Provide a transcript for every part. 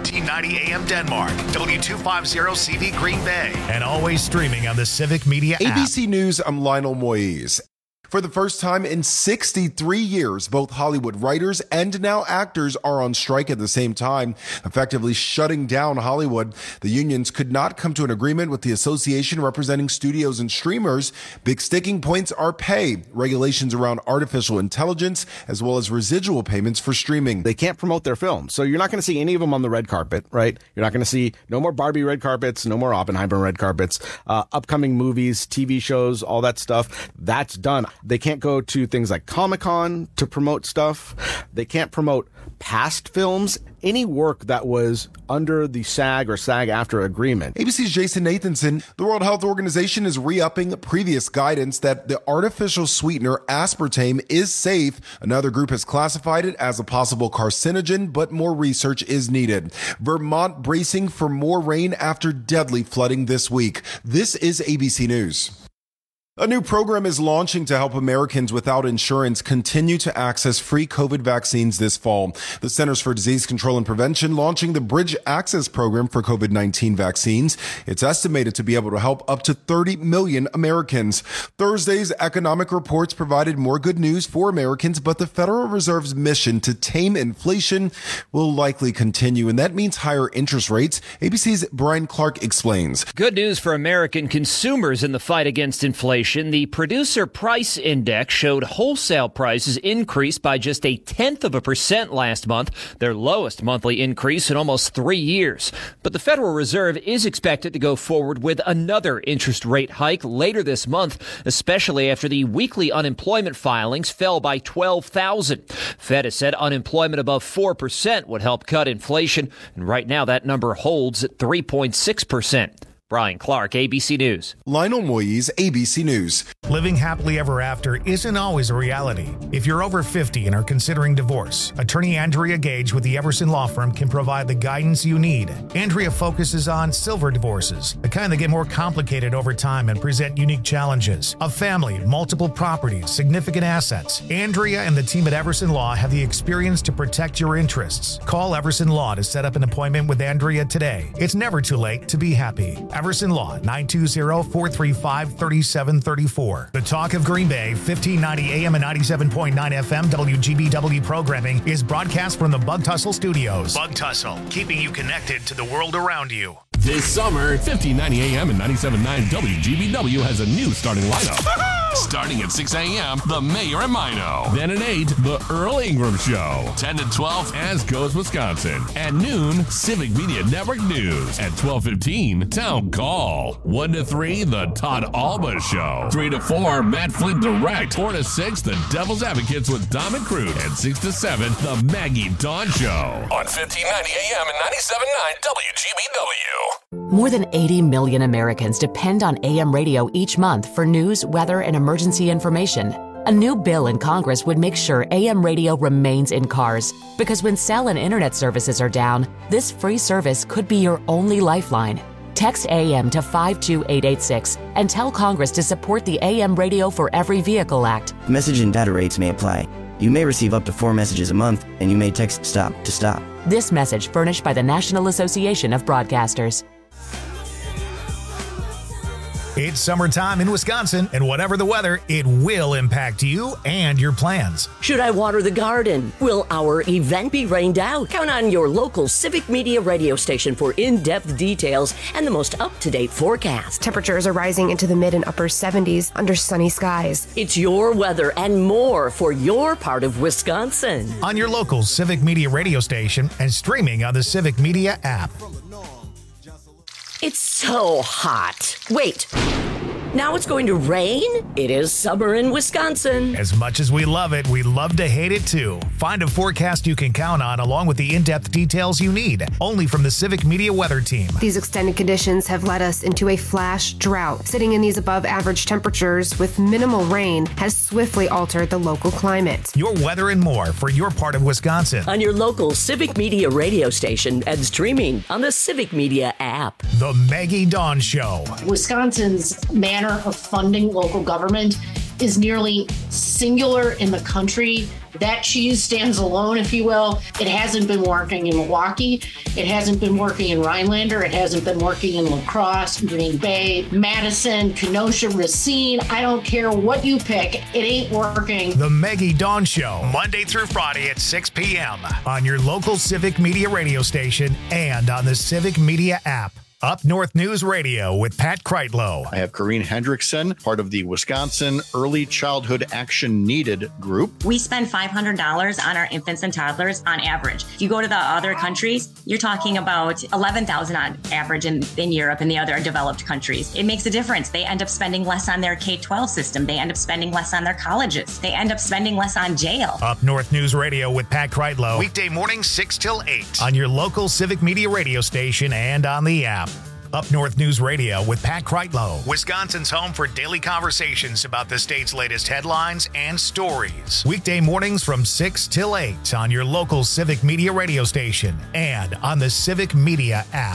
1590 AM Denmark, W250CV Green Bay, and always streaming on the Civic Media app. ABC News, I'm Lionel Moise. For the first time in 63 years, both Hollywood writers and now actors are on strike at the same time, effectively shutting down Hollywood. The unions could not come to an agreement with the association representing studios and streamers. Big sticking points are pay, regulations around artificial intelligence, as well as residual payments for streaming. They can't promote their films, so you're not going to see any of them on the red carpet, right? You're not going to see no more Barbie red carpets, no more Oppenheimer red carpets, upcoming movies, TV shows, all that stuff. That's done. They can't go to things like Comic-Con to promote stuff. They can't promote past films, any work that was under the SAG or SAG-AFTRA agreement. ABC's Jason Nathanson. The World Health Organization is re-upping previous guidance that the artificial sweetener aspartame is safe. Another group has classified it as a possible carcinogen, but more research is needed. Vermont bracing for more rain after deadly flooding this week. This is ABC News. A new program is launching to help Americans without insurance continue to access free COVID vaccines this fall. The Centers for Disease Control and Prevention launching the Bridge Access Program for COVID-19 vaccines. It's estimated to be able to help up to 30 million Americans. Thursday's economic reports provided more good news for Americans, but the Federal Reserve's mission to tame inflation will likely continue, and that means higher interest rates. ABC's Brian Clark explains. Good news for American consumers in the fight against inflation. The Producer Price Index showed wholesale prices increased by just 0.1% last month, their lowest monthly increase in almost 3 years. But the Federal Reserve is expected to go forward with another interest rate hike later this month, especially after the weekly unemployment filings fell by 12,000. Fed has said unemployment above 4% would help cut inflation, and right now that number holds at 3.6%. Brian Clark, ABC News. Lionel Moise, ABC News. Living happily ever after isn't always a reality. If you're over 50 and are considering divorce, attorney Andrea Gage with the Everson Law Firm can provide the guidance you need. Andrea focuses on silver divorces, the kind that get more complicated over time and present unique challenges. A family, multiple properties, significant assets. Andrea and the team at Everson Law have the experience to protect your interests. Call Everson Law to set up an appointment with Andrea today. It's never too late to be happy. Everson Law, 920-435-3734. The Talk of Green Bay, 1590 AM and 97.9 FM WGBW programming is broadcast from the Bug Tussle Studios. Bug Tussle, keeping you connected to the world around you. This summer, 1590 AM and 97.9 WGBW has a new starting lineup. Starting at 6 a.m., The Mayor and Mino. Then at 8, The Earl Ingram Show. 10 to 12, As Goes Wisconsin. At noon, Civic Media Network News. At 12:15, Town Call. 1 to 3, The Todd Alba Show. 3 to 4, Matt Flint Direct. 4 to 6, The Devil's Advocates with Dom and Crute. And 6 to 7, The Maggie Dawn Show. On 1590 AM and 97.9 WGBW. More than 80 million Americans depend on AM radio each month for news, weather, and emergency information. A new bill in Congress would make sure AM radio remains in cars, because when cell and internet services are down, this free service could be your only lifeline. Text AM to 52886 and tell Congress to support the AM Radio for Every Vehicle Act. Message and data rates may apply. You may receive up to 4 messages a month, and you may text STOP to stop. This message furnished by the National Association of Broadcasters. It's summertime in Wisconsin, and whatever the weather, it will impact you and your plans. Should I water the garden? Will our event be rained out? Count on your local Civic Media radio station for in-depth details and the most up-to-date forecast. Temperatures are rising into the mid and upper 70s under sunny skies. It's your weather and more for your part of Wisconsin. On your local Civic Media radio station and streaming on the Civic Media app. It's so hot. Wait. Now it's going to rain? It is summer in Wisconsin. As much as we love it, we love to hate it too. Find a forecast you can count on along with the in-depth details you need, only from the Civic Media Weather Team. These extended conditions have led us into a flash drought. Sitting in these above average temperatures with minimal rain has swiftly altered the local climate. Your weather and more for your part of Wisconsin. On your local Civic Media radio station and streaming on the Civic Media app. The Maggie Dawn Show. Wisconsin's manner of funding local government is nearly singular in the country That cheese stands alone, if you will. It hasn't been working in Milwaukee. It hasn't been working in Rhinelander. It hasn't been working in La Crosse, Green Bay, Madison, Kenosha, Racine. I don't care what you pick. It ain't working. The Maggie Dawn Show, Monday through Friday at 6 p.m. on your local Civic Media radio station and on the Civic Media app. Up North News Radio with Pat Kreitlow. I have Corrine Hendrickson, part of the Wisconsin Early Childhood Action Needed group. We spend $500 on our infants and toddlers on average. If you go to the other countries, you're talking about $11,000 on average in Europe and the other developed countries. It makes a difference. They end up spending less on their K-12 system. They end up spending less on their colleges. They end up spending less on jail. Up North News Radio with Pat Kreitlow. Weekday mornings 6 till 8 on your local Civic Media radio station and on the app. Up North News Radio with Pat Kreitlow, Wisconsin's home for daily conversations about the state's latest headlines and stories. Weekday mornings from 6 till 8 on your local Civic Media radio station and on the Civic Media app.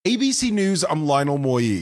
ABC News, I'm Lionel Moyer.